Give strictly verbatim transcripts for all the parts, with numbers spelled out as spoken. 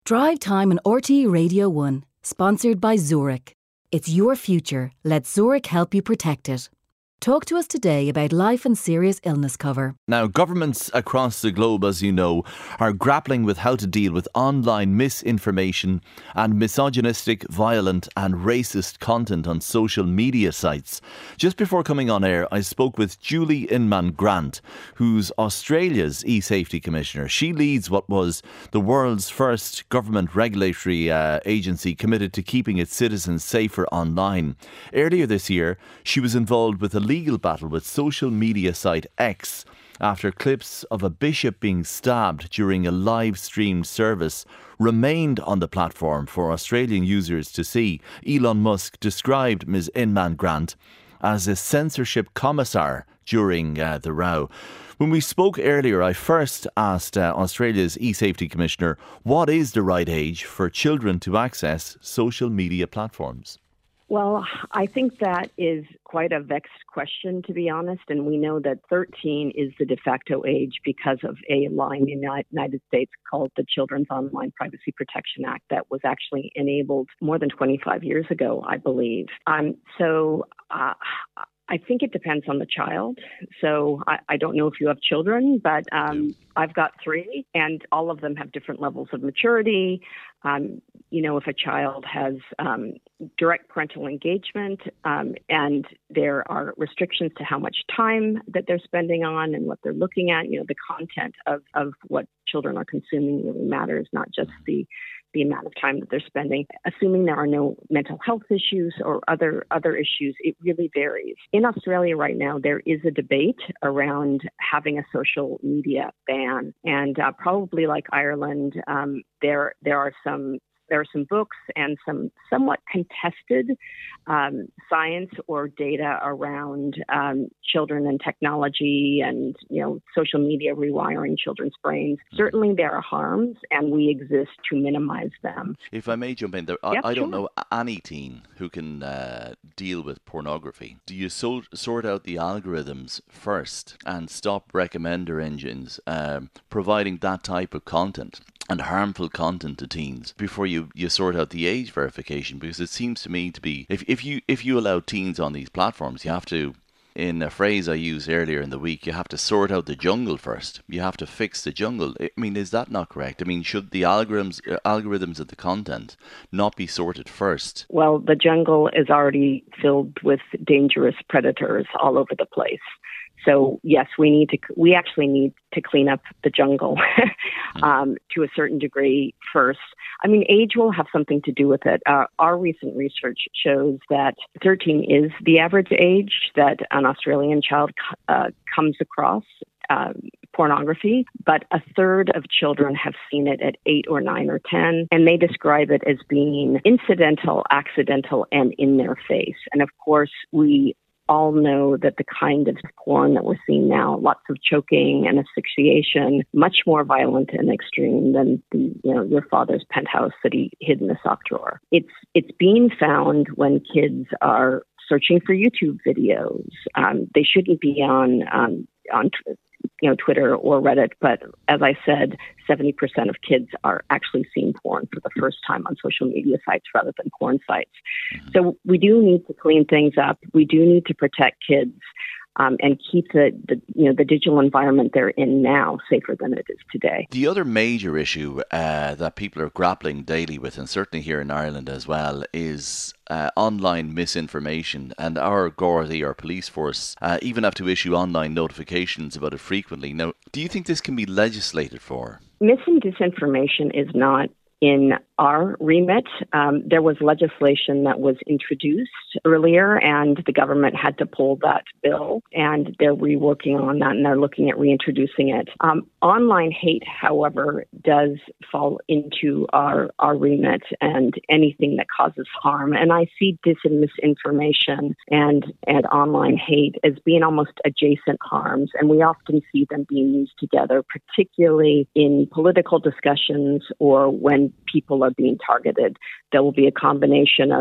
Drive Time on R T E Radio one, sponsored by Zurich. It's your future. Let Zurich help you protect it. Talk to us today about life and serious illness cover. Now, governments across the globe, as you know, are grappling with how to deal with online misinformation and misogynistic, violent and racist content on social media sites. Just before coming on air, I spoke with Julie Inman-Grant, who's Australia's e-safety commissioner. She leads what was the world's first government regulatory uh, agency committed to keeping its citizens safer online. Earlier this year, she was involved with a legal battle with social media site X after clips of a bishop being stabbed during a live streamed service remained on the platform for Australian users to see. Elon Musk described Miz Inman-Grant as a censorship commissar during uh, the row. When we spoke earlier, I first asked uh, Australia's e-safety commissioner, what is the right age for children to access social media platforms? Well, I think that is quite a vexed question, to be honest. And we know that thirteen is the de facto age because of a law in the United States called the Children's Online Privacy Protection Act that was actually enabled more than twenty-five years ago, I believe. Um, so uh, I think it depends on the child. So I, I don't know if you have children, but um, I've got three, and all of them have different levels of maturity. Um, you know, if a child has um, direct parental engagement um, and there are restrictions to how much time that they're spending on and what they're looking at, you know, the content of, of what children are consuming really matters, not just the the amount of time that they're spending. Assuming there are no mental health issues or other other issues, it really varies. In Australia right now, there is a debate around having a social media ban. And uh, probably like Ireland, um, there there are some There are some books and some somewhat contested um, science or data around um, children and technology and, you know, social media rewiring children's brains. Certainly there are harms, and we exist to minimize them. If I may jump in there, I, yep, I don't sure. know any teen who can uh, deal with pornography. Do you so, sort out the algorithms first and stop recommender engines um, providing that type of content and harmful content to teens before you, you sort out the age verification? Because it seems to me to be, if, if you if you allow teens on these platforms, you have to, in a phrase I used earlier in the week, you have to sort out the jungle first. You have to fix the jungle. I mean, is that not correct? I mean, should the algorithms, uh, algorithms of the content not be sorted first? Well, the jungle is already filled with dangerous predators all over the place. So yes, we need to. We actually need to clean up the jungle um, to a certain degree first. I mean, age will have something to do with it. Uh, our recent research shows that thirteen is the average age that an Australian child uh, comes across uh, pornography, but a third of children have seen it at eight or nine or ten, and they describe it as being incidental, accidental, and in their face. And of course, we all know that the kind of porn that we're seeing now, lots of choking and asphyxiation, much more violent and extreme than the, you know, your father's penthouse that he hid in the sock drawer. It's it's being found when kids are searching for YouTube videos. Um, they shouldn't be on um, on you know Twitter or Reddit, but as I said, seventy percent of kids are actually seeing porn for the first time on social media sites rather than porn sites. Mm-hmm. So we do need to clean things up. We do need to protect kids um, and keep the, the you know the digital environment they're in now safer than it is today. The other major issue uh, that people are grappling daily with, and certainly here in Ireland as well, is Uh, online misinformation, and our Gardaí, our police force, uh, even have to issue online notifications about it frequently. Now, do you think this can be legislated for? Mis and disinformation is not in our remit. Um, there was legislation that was introduced earlier, and the government had to pull that bill, and they're reworking on that, and they're looking at reintroducing it. Um, online hate, however, does fall into our, our remit and anything that causes harm. And I see dis and misinformation and, and online hate as being almost adjacent harms, and we often see them being used together, particularly in political discussions or when people are being targeted. There will be a combination of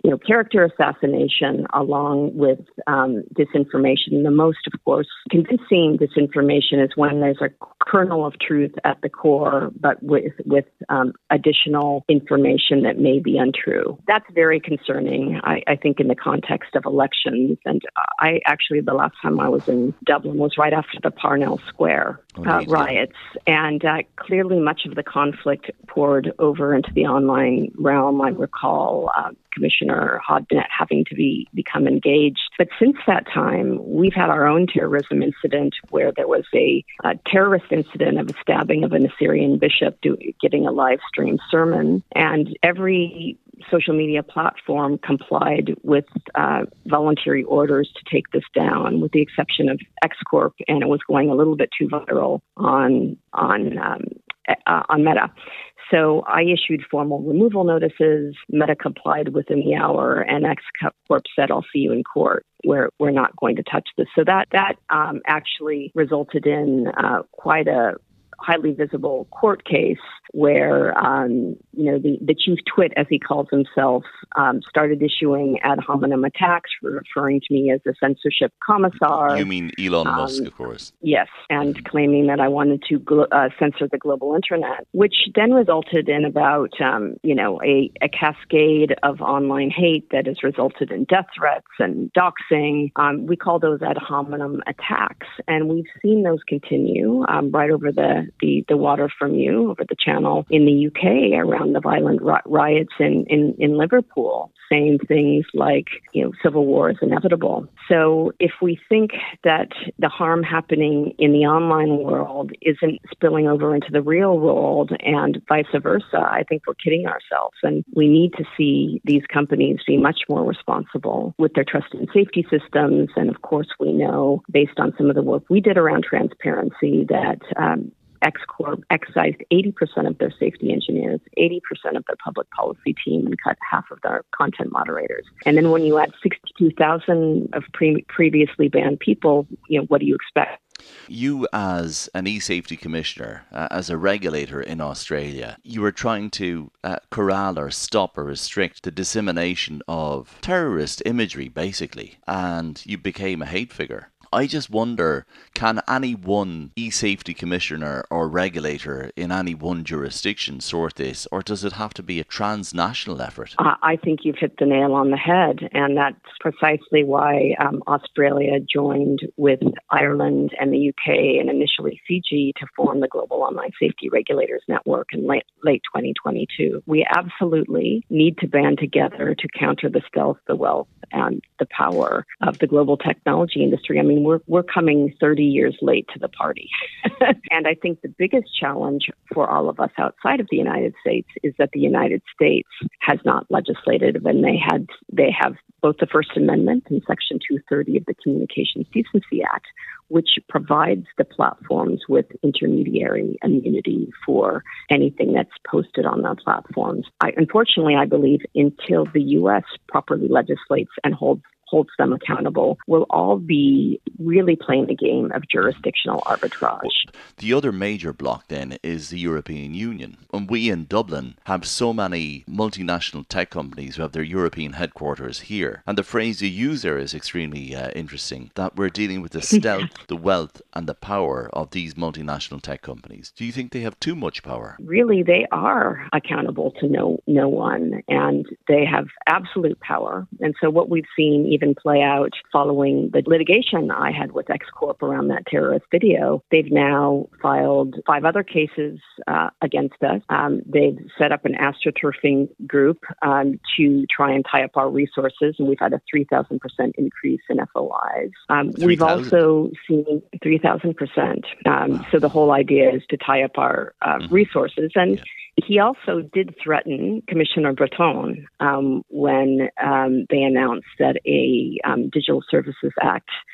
you know, character assassination along with um, disinformation. The most, of course, convincing disinformation is when there's a kernel of truth at the core, but with, with um, additional information that may be untrue. That's very concerning, I, I think, in the context of elections. And I actually, the last time I was in Dublin was right after the Parnell Square uh, Indeed, riots. Yeah. And uh, clearly much of the conflict poured over into the online realm. I recall uh, Commissioner Hodnett having to be become engaged. But since that time, we've had our own terrorism incident where there was a, a terrorist incident of a stabbing of an Assyrian bishop do, getting a live stream sermon. And every social media platform complied with uh, voluntary orders to take this down, with the exception of X Corp, and it was going a little bit too viral on on um, uh, on Meta. So I issued formal removal notices. Meta complied within the hour, and X Corp said, "I'll see you in court. We're we're not going to touch this." So that that um, actually resulted in uh, quite a highly visible court case where, um, you know, the, the chief twit, as he calls himself, um, started issuing ad hominem attacks, referring to me as a censorship commissar. You mean Elon um, Musk, of course. Yes, and mm-hmm. claiming that I wanted to glo- uh, censor the global internet, which then resulted in about, um, you know, a, a cascade of online hate that has resulted in death threats and doxing. Um, we call those ad hominem attacks, and we've seen those continue um, right over the The, the water from you over the channel in the U K around the violent ri- riots in, in, in Liverpool, saying things like, you know, civil war is inevitable. So if we think that the harm happening in the online world isn't spilling over into the real world and vice versa, I think we're kidding ourselves. And we need to see these companies be much more responsible with their trust and safety systems. And of course, we know, based on some of the work we did around transparency, that um, X Corp excised eighty percent of their safety engineers, eighty percent of their public policy team, and cut half of their content moderators. And then when you add sixty-two thousand of pre- previously banned people, you know, what do you expect? You, as an e-safety commissioner, uh, as a regulator in Australia, you were trying to uh, corral or stop or restrict the dissemination of terrorist imagery, basically, and you became a hate figure. I just wonder, can any one e-safety commissioner or regulator in any one jurisdiction sort this, or does it have to be a transnational effort? Uh, I think you've hit the nail on the head, and that's precisely why um, Australia joined with Ireland and the U K and initially Fiji to form the Global Online Safety Regulators Network in late, late twenty twenty-two. We absolutely need to band together to counter the stealth, the wealth, and the power of the global technology industry. I mean, we're we're coming thirty years late to the party. And I think the biggest challenge for all of us outside of the United States is that the United States has not legislated, and they had they have both the First Amendment and Section two thirty of the Communications Decency Act, which provides the platforms with intermediary immunity for anything that's posted on their platforms. I, unfortunately, I believe until the U S properly legislates and holds holds them accountable, we'll all be really playing the game of jurisdictional arbitrage. Well, the other major block then is the European Union. And we in Dublin have so many multinational tech companies who have their European headquarters here. And the phrase you use there is extremely uh, interesting, that we're dealing with the stealth, the wealth and the power of these multinational tech companies. Do you think they have too much power? Really, they are accountable to no, no one, and they have absolute power. And so what we've seen even play out following the litigation I had with X Corp around that terrorist video. They've now filed five other cases uh, against us. Um, they've set up an astroturfing group um, to try and tie up our resources, and we've had a three thousand percent increase in F O Is. Um, we've also seen three thousand percent. Um, wow. So the whole idea is to tie up our uh, mm-hmm. resources. And yeah. He also did threaten Commissioner Breton um, when um, they announced that a um, Digital Services Act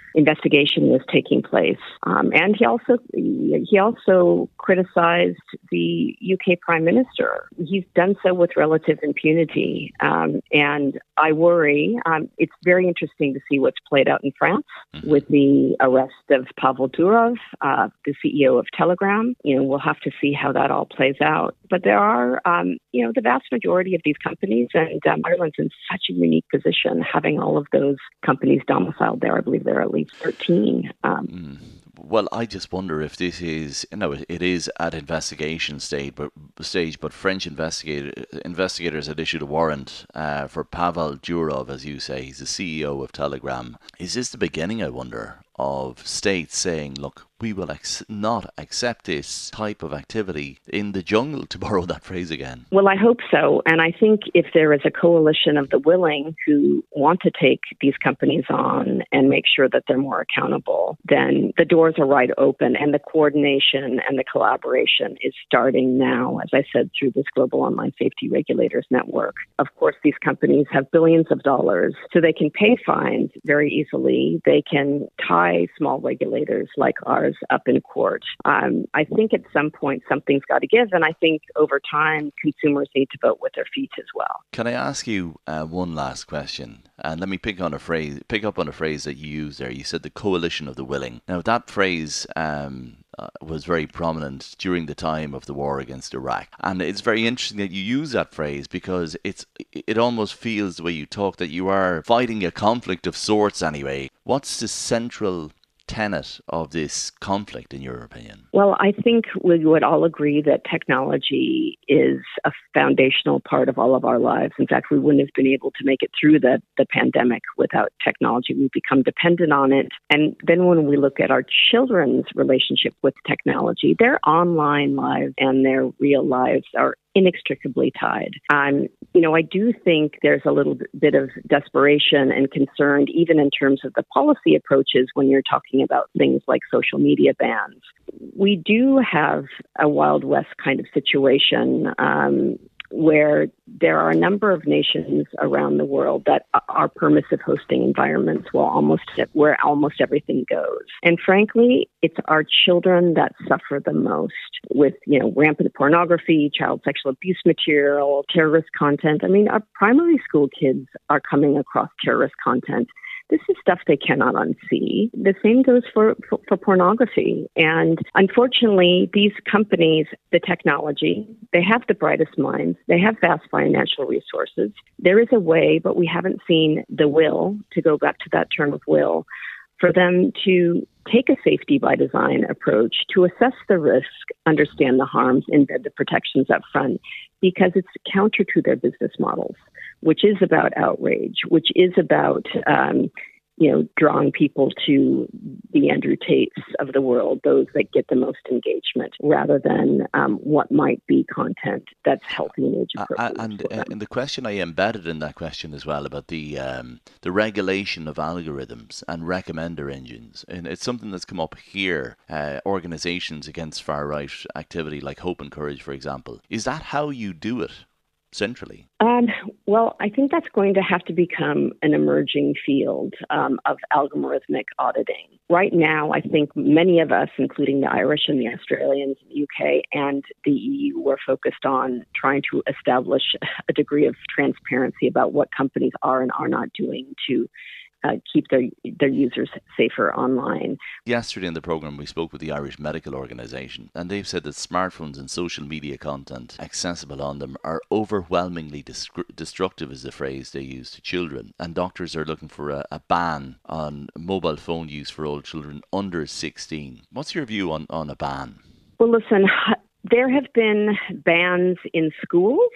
investigation was taking place. Um, and he also he also criticized the U K Prime Minister. He's done so with relative impunity. Um, and I worry, um, it's very interesting to see what's played out in France mm-hmm. with the arrest of Pavel Durov, uh, the C E O of Telegram. You know, we'll have to see how that all plays out. But there are, um, you know, the vast majority of these companies, and um, Ireland's in such a unique position, having all of those companies domiciled there. I believe there are at least thirteen. Um, mm. Well, I just wonder if this is, you know, it, it is at investigation stage, but stage, but French investigator, investigators had issued a warrant uh, for Pavel Durov, as you say. He's the C E O of Telegram. Is this the beginning, I wonder, of states saying, look, we will ex- not accept this type of activity in the jungle, to borrow that phrase again? Well, I hope so. And I think if there is a coalition of the willing who want to take these companies on and make sure that they're more accountable, then the doors are wide open, and the coordination and the collaboration is starting now, as I said, through this Global Online Safety Regulators Network. Of course, these companies have billions of dollars, so they can pay fines very easily. They can tie small regulators like ours up in court. Um, I think at some point something's got to give, and I think over time consumers need to vote with their feet as well. Can I ask you uh, one last question? And let me pick on a phrase, pick up on a phrase that you used there. You said the coalition of the willing. Now that phrase um, uh, was very prominent during the time of the war against Iraq, and it's very interesting that you use that phrase because it's it almost feels the way you talk that you are fighting a conflict of sorts anyway. What's the central tenet of this conflict, in your opinion? Well, I think we would all agree that technology is a foundational part of all of our lives. In fact, we wouldn't have been able to make it through the, the pandemic without technology. We've become dependent on it. And then when we look at our children's relationship with technology, their online lives and their real lives are inextricably tied. Um, you know, I do think there's a little bit of desperation and concern, even in terms of the policy approaches when you're talking about things like social media bans. We do have a Wild West kind of situation um, where there are a number of nations around the world that are permissive hosting environments while almost where almost everything goes. And frankly, it's our children that suffer the most with, you know, rampant pornography, child sexual abuse material, terrorist content. I mean, our primary school kids are coming across terrorist content. This is stuff they cannot unsee. The same goes for, for, for pornography. And unfortunately, these companies, the technology, they have the brightest minds. They have vast financial resources. There is a way, but we haven't seen the will, to go back to that term of will, for them to take a safety by design approach, to assess the risk, understand the harms, embed the protections up front, because it's counter to their business models, which is about outrage, which is about, um, you know, drawing people to the Andrew Tates of the world, those that get the most engagement, rather than um, what might be content that's healthy and age appropriate. Uh, and, uh, and the question I embedded in that question as well about the um, the regulation of algorithms and recommender engines, and it's something that's come up here. Uh, organizations against far right activity, like Hope and Courage, for example. Is that how you do it centrally? Um, well, I think that's going to have to become an emerging field um, of algorithmic auditing. Right now, I think many of us, including the Irish and the Australians, the U K, and the E U, were focused on trying to establish a degree of transparency about what companies are and are not doing to Uh, keep their their users safer online. Yesterday in the programme we spoke with the Irish Medical Organisation, and they've said that smartphones and social media content accessible on them are overwhelmingly destru- destructive, is the phrase they use, to children, and doctors are looking for a, a ban on mobile phone use for all children under sixteen. What's your view on, on a ban? Well, listen, there have been bans in schools,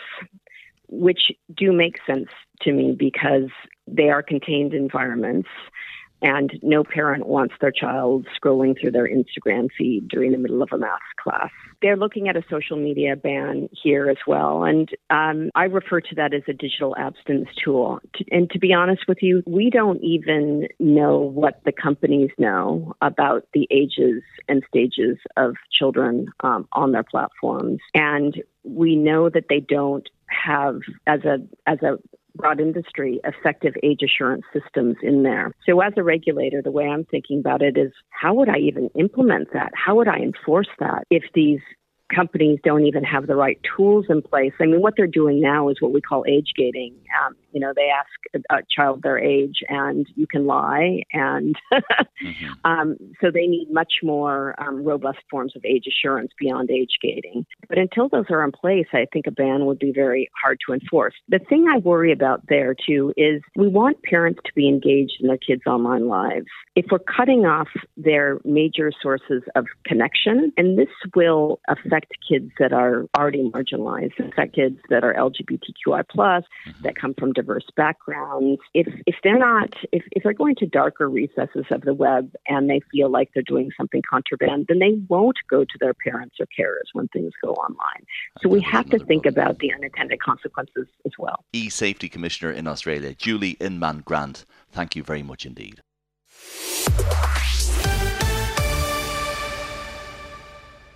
which do make sense to me because they are contained environments, and no parent wants their child scrolling through their Instagram feed during the middle of a math class. They're looking at a social media ban here as well, and um, I refer to that as a digital abstinence tool. And to be honest with you, we don't even know what the companies know about the ages and stages of children um, on their platforms, and we know that they don't have, as a as a broad industry, effective age assurance systems in there. So as a regulator, the way I'm thinking about it is, how would I even implement that? How would I enforce that if these companies don't even have the right tools in place? I mean, what they're doing now is what we call age gating. Um, you know, they ask a, a child their age and you can lie. And mm-hmm. um, so they need much more um, robust forms of age assurance beyond age gating. But until those are in place, I think a ban would be very hard to enforce. The thing I worry about there, too, is we want parents to be engaged in their kids' online lives. If we're cutting off their major sources of connection, and this will affect kids that are already marginalized, affect kids that are L G B T Q I plus, mm-hmm. that come from diverse backgrounds. If if they're not, if, if they're going to darker recesses of the web and they feel like they're doing something contraband, then they won't go to their parents or carers when things go online. So we have to think problem. about the unintended consequences as well. E-Safety Commissioner in Australia, Julie Inman Grant, thank you very much indeed.